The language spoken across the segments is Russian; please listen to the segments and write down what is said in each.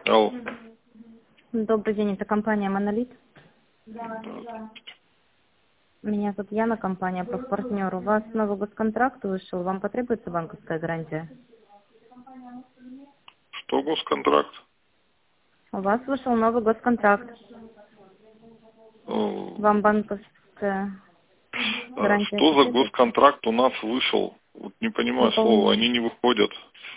Алло. Добрый день, это компания «Монолит». Да. Меня зовут Яна, компания «Профпартнер». У вас новый госконтракт вышел, вам потребуется банковская гарантия? Что госконтракт? У вас вышел новый госконтракт. Вам банковская гарантия Что за потребуется? госконтракт у нас вышел? Вот не понимаю слова, они не выходят.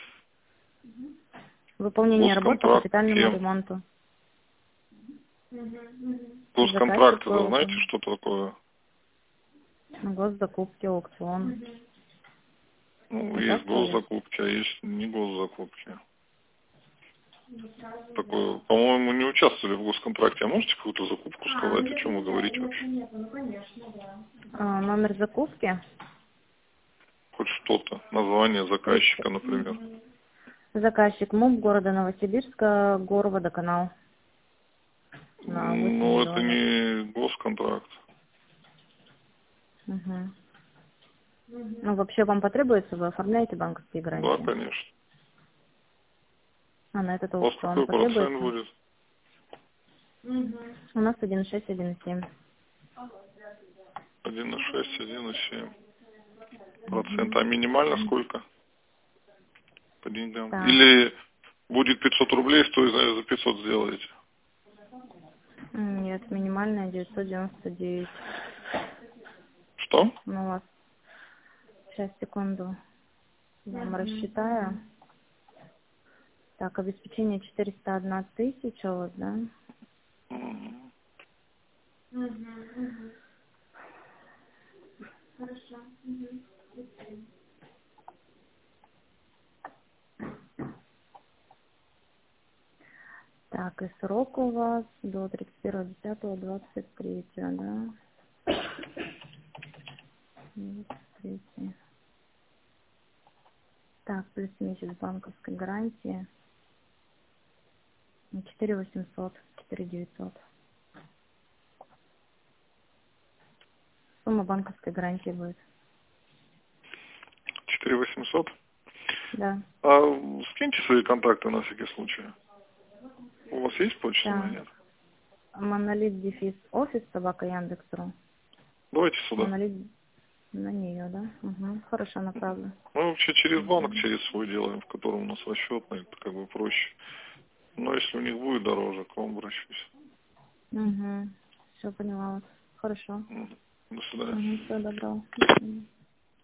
Выполнение работ по Госконтракт капитальному кем? ремонту. Госконтракт, Заказчик вы знаете, ВЛК. что такое? Госзакупки, аукцион. Ну, есть Участвовали? госзакупки, а есть не госзакупки. Такое, по-моему, не участвовали в госконтракте. А можете какую-то закупку сказать, о чем вы говорите вообще? Номер закупки. Хоть что-то. Название заказчика, например. Заказчик МУП города Новосибирска, Горводоканал. На 8 Ну, это миллионов. не госконтракт. Угу. Ну, вообще вам потребуется, вы оформляете банковские Да, гарантии? конечно. А на этот У вас аукцион какой процент потребуется? будет? У нас 1,6, 1,7. 1,6, 1,7%. А минимально сколько по деньгам? Так, Или будет 500 рублей, стоит за 500 сделаете? нет, минимальная 999. Что? Ну, у вас, сейчас, секунду, я вам рассчитаю. Так, обеспечение 401 тысяча, вот, да? Мгм. Так, и срок у вас до 31.10.23, да? 23. Так, плюс месяц банковской гарантии. 4800, 4900. Сумма банковской гарантии будет. 4800? Да. А скиньте свои контакты на всякий случай. У вас есть почта Да. или нет? Монолит дефис офис собака Яндекс.ру. Давайте сюда. Монолит на нее, да? Угу. Хорошо, направлю. Мы вообще через банк, через свой делаем, в котором у нас расчетный, это как бы проще. Но если у них будет дороже, к вам обращусь. Угу. Все поняла вас. Хорошо. Мгм. До свидания. Угу. Всего доброго. До свидания.